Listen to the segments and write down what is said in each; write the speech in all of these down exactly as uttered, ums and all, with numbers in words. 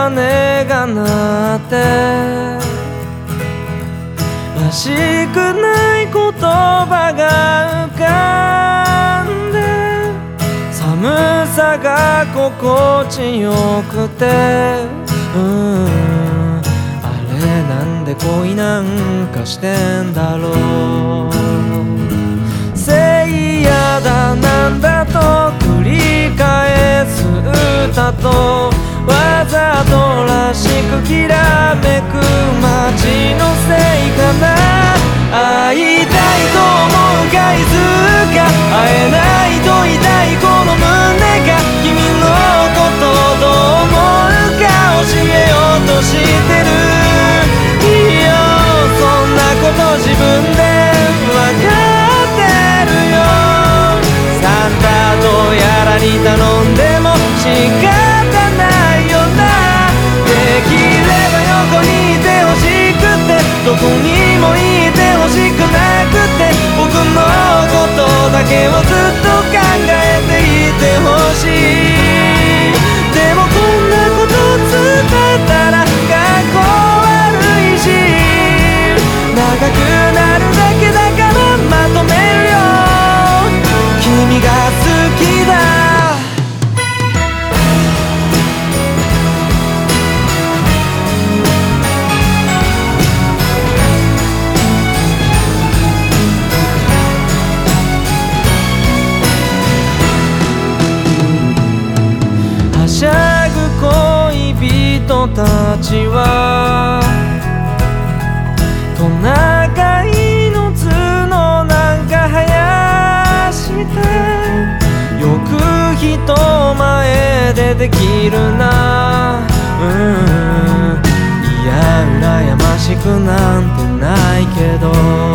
鐘が鳴ってらしくない言葉が浮かんで寒さが心地よくてうんあれなんで恋なんかしてんだろうせいやだなんだと繰り返す歌とわざとらしくきらめく街のせいかな会いたいと思う回数が会えないと痛いこの胸が君のことどう思うか教えようとしてるいいよそんなこと自分でわかってるよサンタとやらに頼んでも仕方ないよなできれば横にいてほしくてどこにもいてほしくなくて僕のことだけをずっと考えていてほしいでもこんなこと伝えたらかっこ悪いし長くなるだけだからまとめるよ君が好きだはしゃぐ恋人たちはトナカイの角なんか生やしてよく人前でできるなうんいや羨ましくなんてないけど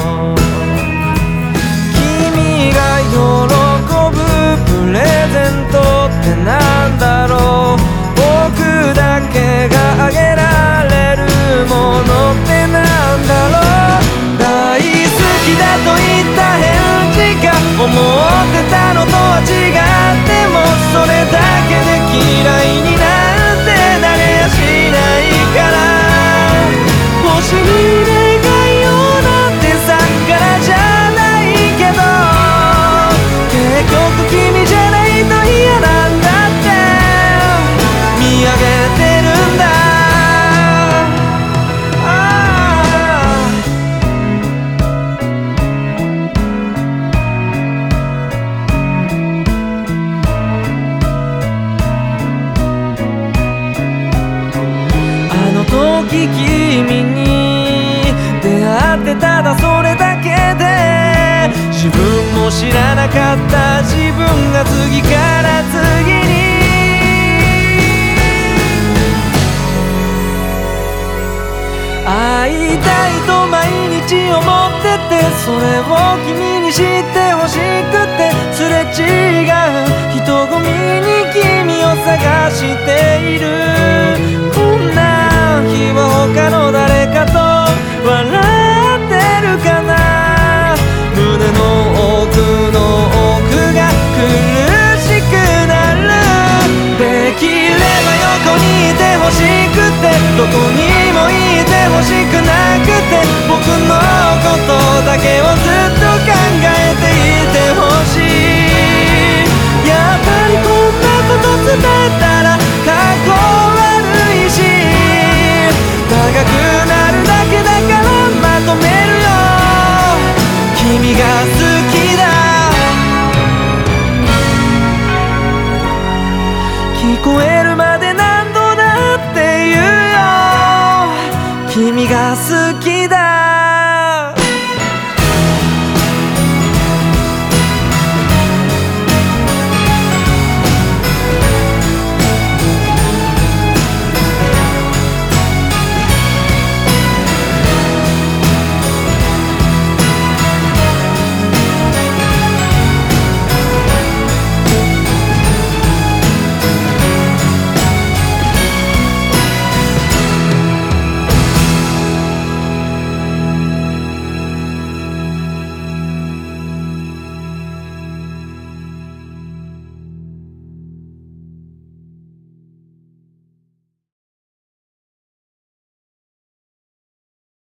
君が喜ぶプレゼントってなんだろう僕だけがあげられるものってなんだろう大好きだと言った返事が思ってたのとは違ってもそれだけで嫌いになんてなれやしないから星に願いをなんてさからじゃないけど結局君じゃないと嫌なんだって見上げてるんだあの時君に出会ってただそれだけで自分も知らなかった自分が次から次に会いたいと毎日思っててそれを君に知ってほしくてすれ違う人混みに君を探しているこんな日は他の誰かと笑ってるかな胸の奥の奥が苦しくなるできれば横にいてほしくてどこにもいてほしくなくて僕のことだけをずっと考えていてほしいやっぱりこんなこと伝えたらかっこ悪いし長くなるだけだからまとめるよ君が好きだ聞こえるまで何度だって言うよ君が好き